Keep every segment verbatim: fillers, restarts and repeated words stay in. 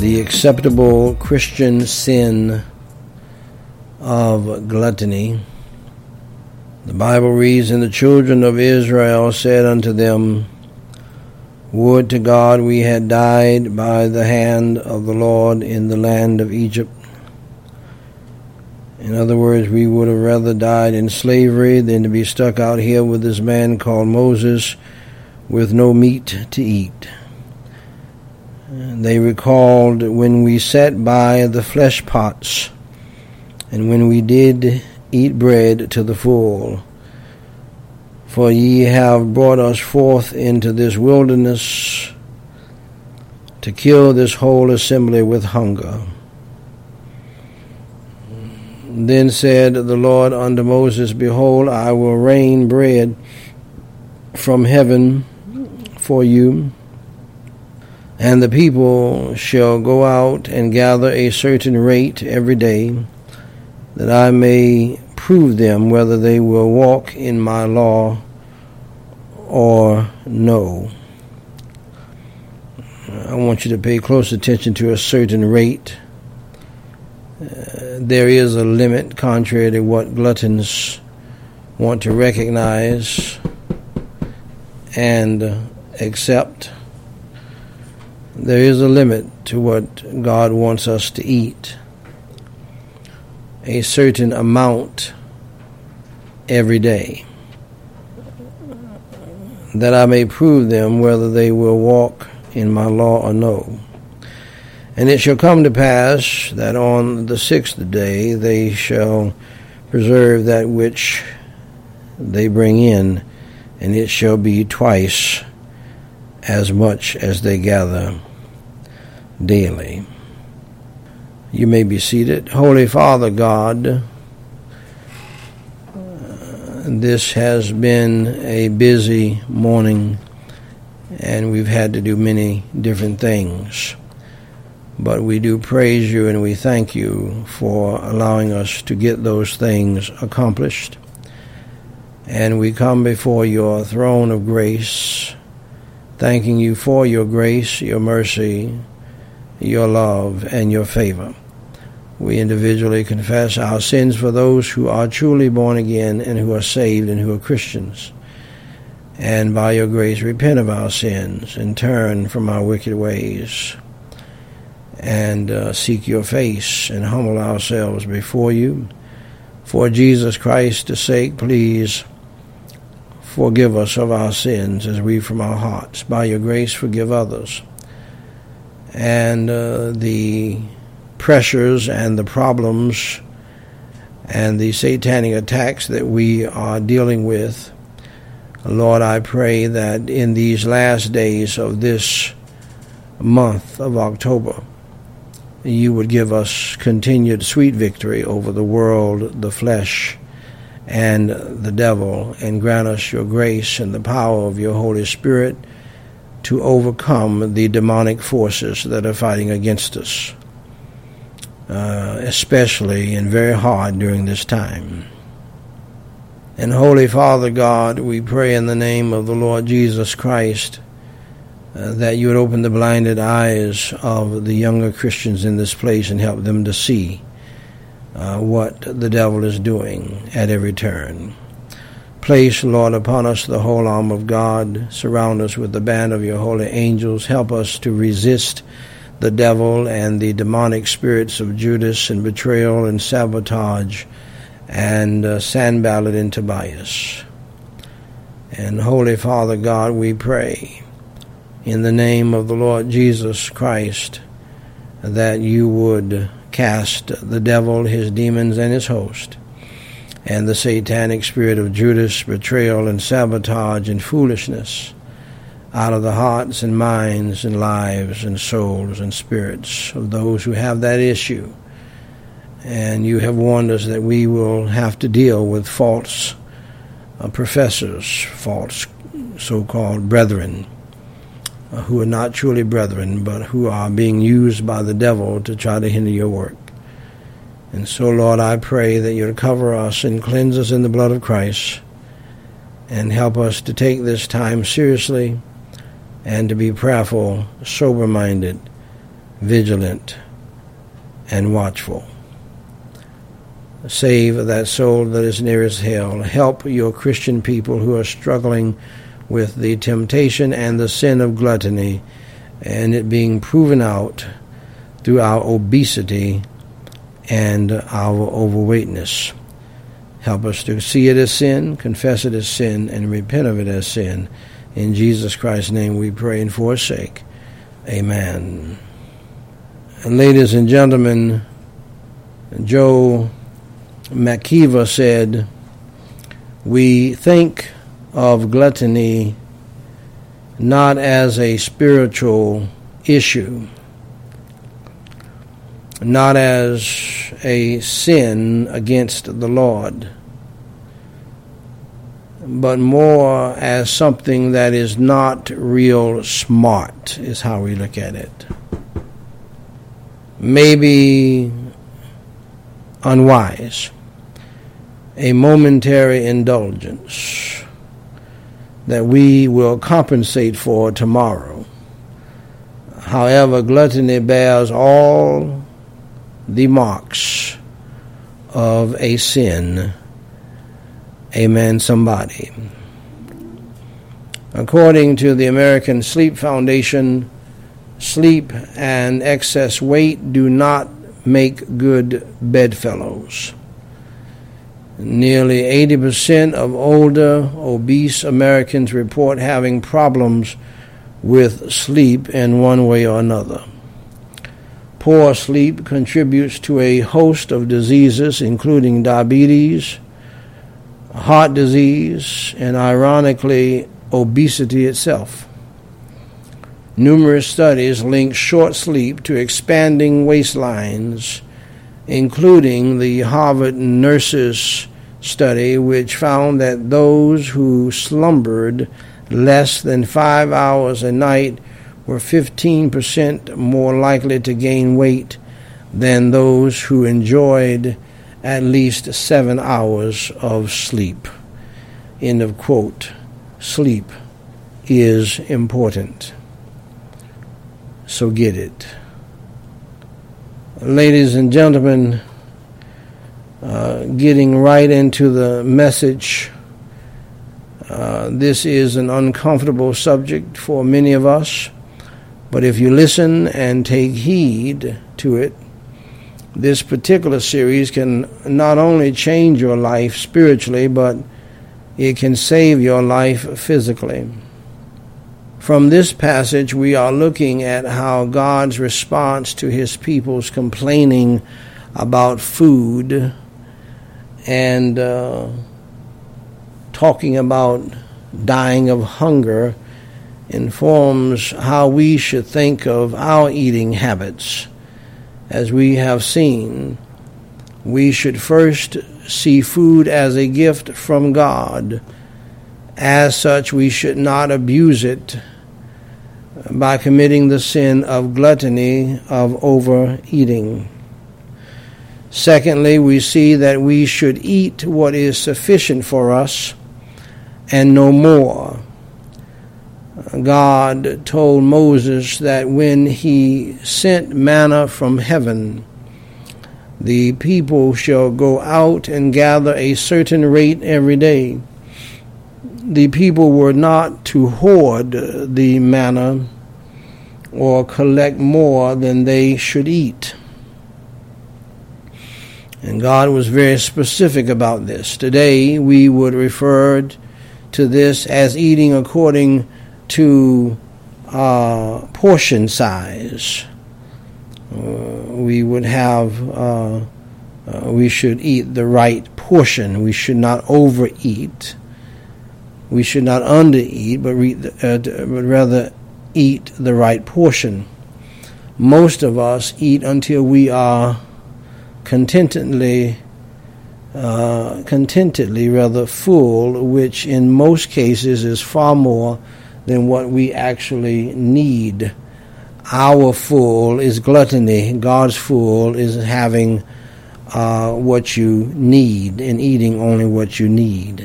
the acceptable Christian sin of gluttony. The Bible reads, "And the children of Israel said unto them, Would to God we had died by the hand of the Lord in the land of Egypt." In other words, we would have rather died in slavery than to be stuck out here with this man called Moses with no meat to eat. And they recalled when we sat by the flesh pots, and when we did eat bread to the full. For ye have brought us forth into this wilderness to kill this whole assembly with hunger. Then said the Lord unto Moses, Behold, I will rain bread from heaven for you, and the people shall go out and gather a certain rate every day, that I may prove them whether they will walk in my law or no. I want you to pay close attention to a certain rate. Uh, there is a limit, contrary to what gluttons want to recognize and accept. There is a limit to what God wants us to eat. A certain amount every day, that I may prove them whether they will walk in my law or no. And it shall come to pass that on the sixth day they shall preserve that which they bring in, and it shall be twice as much as they gather daily. You may be seated. Holy Father God, uh, this has been a busy morning, and we've had to do many different things. But we do praise you and we thank you for allowing us to get those things accomplished. And we come before your throne of grace, thanking you for your grace, your mercy, your love, and your favor. We individually confess our sins for those who are truly born again and who are saved and who are Christians. And by your grace, repent of our sins and turn from our wicked ways and uh, seek your face and humble ourselves before you. For Jesus Christ's sake, please forgive us of our sins as we from our hearts. By your grace, forgive others. And uh, the pressures and the problems and the satanic attacks that we are dealing with, Lord, I pray that in these last days of this month of October, you would give us continued sweet victory over the world, the flesh, and the devil, and grant us your grace and the power of your Holy Spirit to overcome the demonic forces that are fighting against us, uh, especially and very hard during this time. And Holy Father God, we pray in the name of the Lord Jesus Christ uh, that you would open the blinded eyes of the younger Christians in this place and help them to see uh, what the devil is doing at every turn. Place, Lord, upon us the whole arm of God. Surround us with the band of your holy angels. Help us to resist the devil and the demonic spirits of Judas and betrayal and sabotage and uh, Sanballat and Tobias. And Holy Father God, we pray in the name of the Lord Jesus Christ that you would cast the devil, his demons, and his host, and the satanic spirit of Judas, betrayal, and sabotage and foolishness out of the hearts and minds and lives and souls and spirits of those who have that issue. And you have warned us that we will have to deal with false uh, professors, false so-called brethren, uh, who are not truly brethren, but who are being used by the devil to try to hinder your work. And so, Lord, I pray that you'll cover us and cleanse us in the blood of Christ and help us to take this time seriously and to be prayerful, sober-minded, vigilant, and watchful. Save that soul that is nearest hell. Help your Christian people who are struggling with the temptation and the sin of gluttony, and it being proven out through our obesity and our overweightness. Help us to see it as sin, confess it as sin, and repent of it as sin. In Jesus Christ's name we pray and forsake. Amen. And ladies and gentlemen, Joe McKeever said, we think of gluttony not as a spiritual issue, not as a sin against the Lord, but more as something that is not real smart, is how we look at it. Maybe unwise, a momentary indulgence that we will compensate for tomorrow. However, gluttony bears all the marks of a sin. Amen, somebody. According to the American Sleep Foundation, sleep and excess weight do not make good bedfellows. Nearly eighty percent of older, obese Americans report having problems with sleep in one way or another. Poor sleep contributes to a host of diseases, including diabetes, heart disease, and ironically, obesity itself. Numerous studies link short sleep to expanding waistlines, including the Harvard Nurses study, which found that those who slumbered less than five hours a night were fifteen percent more likely to gain weight than those who enjoyed at least seven hours of sleep. End of quote. Sleep is important. So get it. Ladies and gentlemen, uh, getting right into the message, uh, this is an uncomfortable subject for many of us, but if you listen and take heed to it, this particular series can not only change your life spiritually, but it can save your life physically. From this passage, we are looking at how God's response to his people's complaining about food and uh, talking about dying of hunger informs how we should think of our eating habits. As we have seen, we should first see food as a gift from God. As such, we should not abuse it by committing the sin of gluttony, of overeating. Secondly, we see that we should eat what is sufficient for us and no more. God told Moses that when he sent manna from heaven, the people shall go out and gather a certain rate every day. The people were not to hoard the manna or collect more than they should eat. And God was very specific about this. Today, we would refer to this as eating according to uh, portion size. Uh, we would have, uh, uh, we should eat the right portion. We should not overeat. We should not undereat, but, re- uh, but rather eat the right portion. Most of us eat until we are contentedly, uh, contentedly rather full, which in most cases is far more than what we actually need. Our full is gluttony. God's full is having uh, what you need and eating only what you need.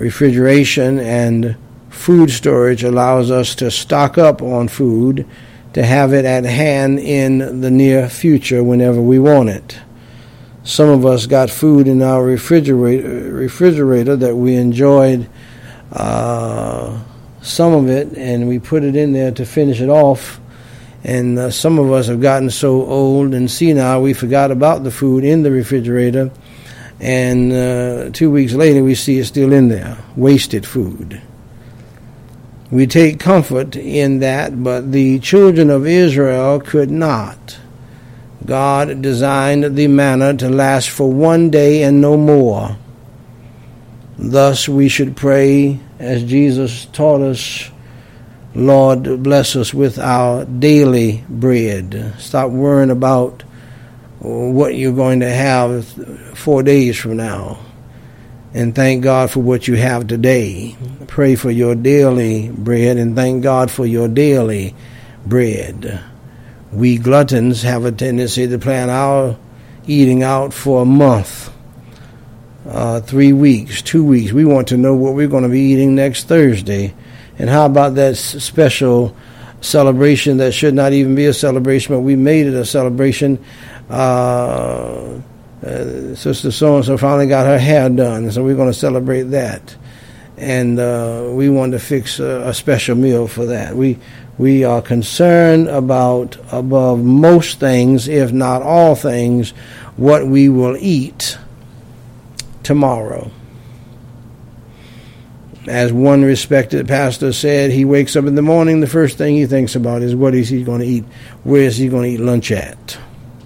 Refrigeration and food storage allows us to stock up on food to have it at hand in the near future whenever we want it. Some of us got food in our refrigerator, refrigerator that we enjoyed uh, some of it, and we put it in there to finish it off. And uh, some of us have gotten so old and senile we forgot about the food in the refrigerator, and uh, two weeks later we see it still in there, wasted food. We take comfort in that, but the children of Israel could not. God designed the manna to last for one day and no more. Thus we should pray as Jesus taught us, Lord, bless us with our daily bread. Stop worrying about what you're going to have four days from now. And thank God for what you have today. Pray for your daily bread and thank God for your daily bread. We gluttons have a tendency to plan our eating out for a month, uh, three weeks, two weeks. We want to know what we're going to be eating next Thursday. And how about that special celebration that should not even be a celebration, but we made it a celebration? Uh, uh, Sister so-and-so finally got her hair done, so we're going to celebrate that. And uh, we want to fix a, a special meal for that. We we are concerned about, above most things, if not all things, what we will eat tomorrow. As one respected pastor said, he wakes up in the morning, the first thing he thinks about is what is he going to eat? Where is he going to eat lunch at?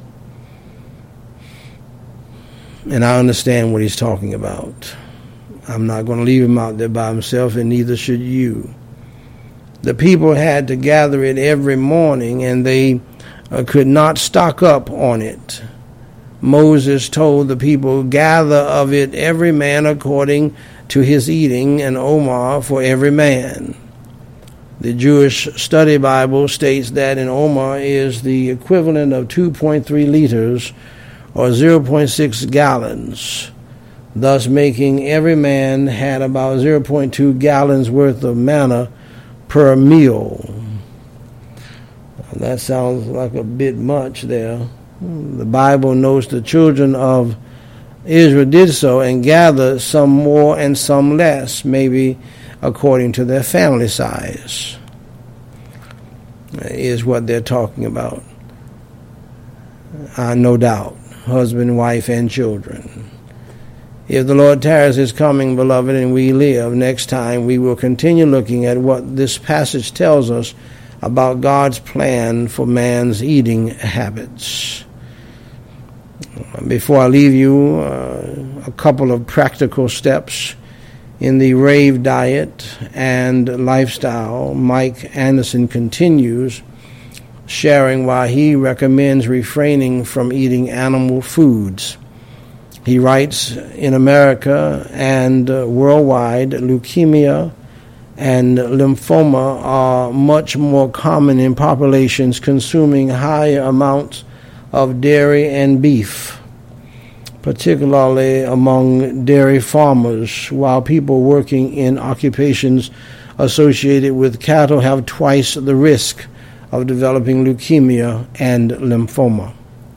And I understand what he's talking about. I'm not going to leave him out there by himself, and neither should you. The people had to gather it every morning, and they uh, could not stock up on it. Moses told the people, gather of it every man according to his eating, and Omar for every man. The Jewish Study Bible states that an Omar is the equivalent of two point three liters or zero point six gallons, thus making every man had about zero point two gallons worth of manna per meal. That sounds like a bit much there. The Bible notes the children of Israel did so and gathered some more and some less, maybe according to their family size, is what they're talking about. Uh, no doubt, husband, wife, and children. If the Lord tarries his coming, beloved, and we live, next time we will continue looking at what this passage tells us about God's plan for man's eating habits. Before I leave you, uh, a couple of practical steps in the rave diet and lifestyle. Mike Anderson continues, sharing why he recommends refraining from eating animal foods. He writes, in America and uh, worldwide, leukemia and lymphoma are much more common in populations consuming higher amounts of dairy and beef, particularly among dairy farmers, while people working in occupations associated with cattle have twice the risk of developing leukemia and lymphoma.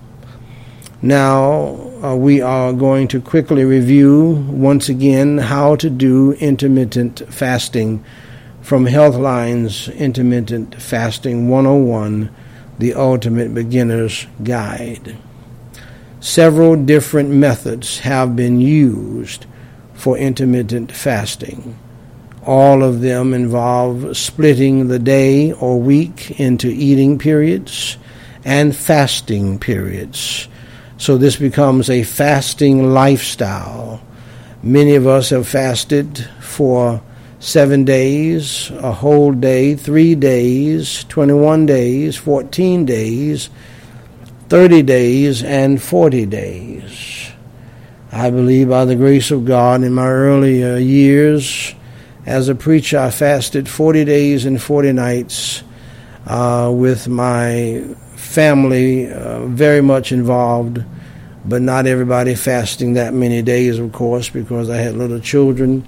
Now, uh, we are going to quickly review once again how to do intermittent fasting from Healthline's Intermittent Fasting one oh one, the Ultimate Beginner's Guide. Several different methods have been used for intermittent fasting. All of them involve splitting the day or week into eating periods and fasting periods. So this becomes a fasting lifestyle. Many of us have fasted for seven days, a whole day, three days, twenty-one days, fourteen days, thirty days, and forty days. I believe by the grace of God in my earlier years as a preacher, I fasted forty days and forty nights uh, with my family uh, very much involved, but not everybody fasting that many days, of course, because I had little children.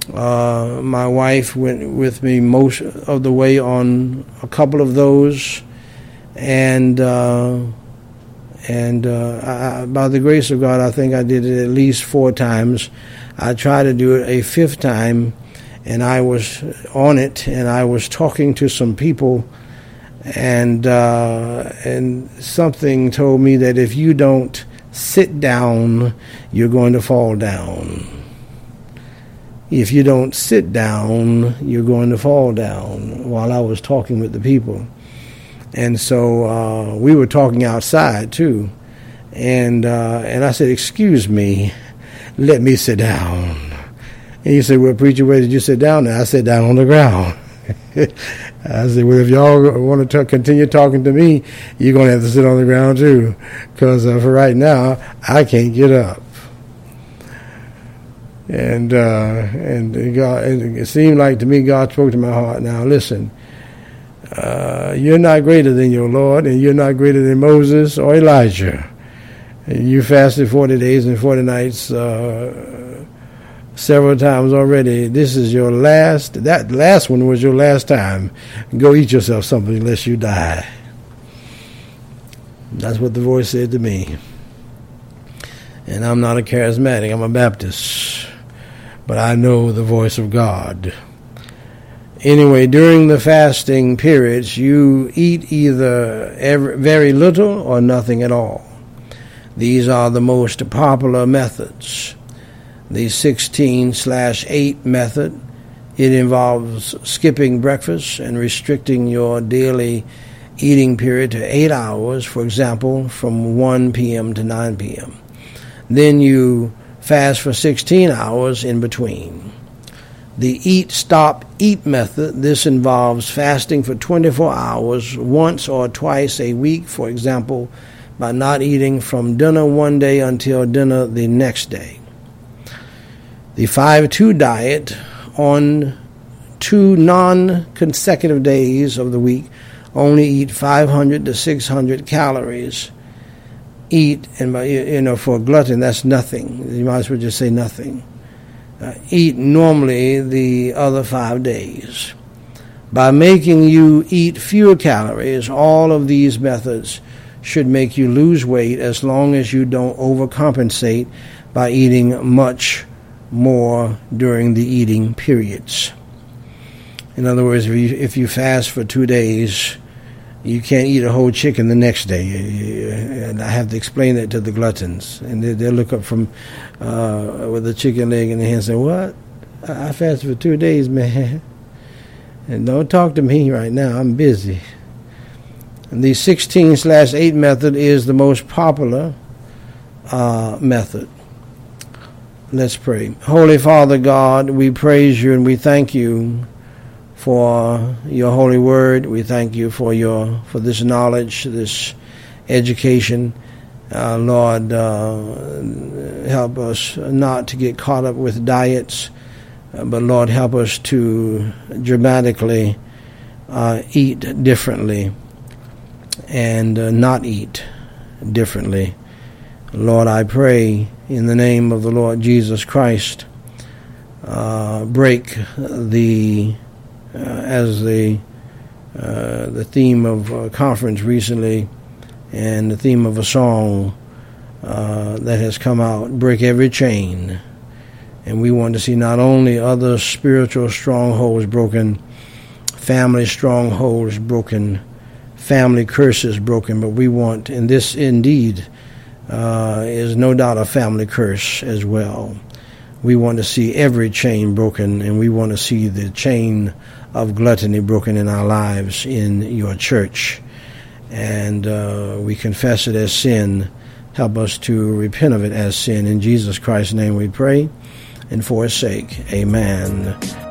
Uh, my wife went with me most of the way on a couple of those. And uh, and uh, I, by the grace of God, I think I did it at least four times. I tried to do it a fifth time, and I was on it, and I was talking to some people, and uh, and something told me that if you don't sit down, you're going to fall down. If you don't sit down, you're going to fall down, while I was talking with the people. And so uh, we were talking outside, too. And uh, and I said, excuse me, let me sit down. And he said, well, preacher, where did you sit down? And I sat down on the ground. I said, well, if y'all want to talk, continue talking to me, you're going to have to sit on the ground, too. Because uh, for right now, I can't get up. And uh, and God, it seemed like to me God spoke to my heart. Now listen, uh, you're not greater than your Lord, and you're not greater than Moses or Elijah. And you fasted forty days and forty nights uh, several times already. This is your last. That last one was your last time. Go eat yourself something unless you die. That's what the voice said to me. And I'm not a charismatic. I'm a Baptist. But I know the voice of God. Anyway, during the fasting periods, you eat either every, very little or nothing at all. These are the most popular methods. The sixteen slash eight method, it involves skipping breakfast and restricting your daily eating period to eight hours, for example, from one p.m. to nine p.m. Then you fast for sixteen hours in between. The eat, stop, eat method, this involves fasting for twenty-four hours once or twice a week, for example, by not eating from dinner one day until dinner the next day. The five two diet, on two non-consecutive days of the week, only eat five hundred to six hundred calories. Eat, and by, you know, for a glutton, that's nothing. You might as well just say nothing. Uh, eat normally the other five days. By making you eat fewer calories, all of these methods should make you lose weight as long as you don't overcompensate by eating much more during the eating periods. In other words, if you, if you fast for two days, you can't eat a whole chicken the next day. And I have to explain that to the gluttons. And they, they'll look up from uh, with a chicken leg in their hand and say, what? I fasted for two days, man. And don't talk to me right now. I'm busy. And the sixteen slash eight method is the most popular uh, method. Let's pray. Holy Father God, we praise you and we thank you for your holy word. We thank you for your for this knowledge, this education. Uh, Lord, uh, help us not to get caught up with diets, uh, but Lord, help us to dramatically uh, eat differently and uh, not eat differently. Lord, I pray in the name of the Lord Jesus Christ, uh, break the Uh, as the uh, the theme of a conference recently and the theme of a song uh, that has come out, break every chain. And we want to see not only other spiritual strongholds broken, family strongholds broken, family curses broken, but we want, and this indeed uh, is no doubt a family curse as well. We want to see every chain broken, and we want to see the chain of gluttony broken in our lives in your church. And uh, we confess it as sin. Help us to repent of it as sin. In Jesus Christ's name we pray, and for his sake, amen.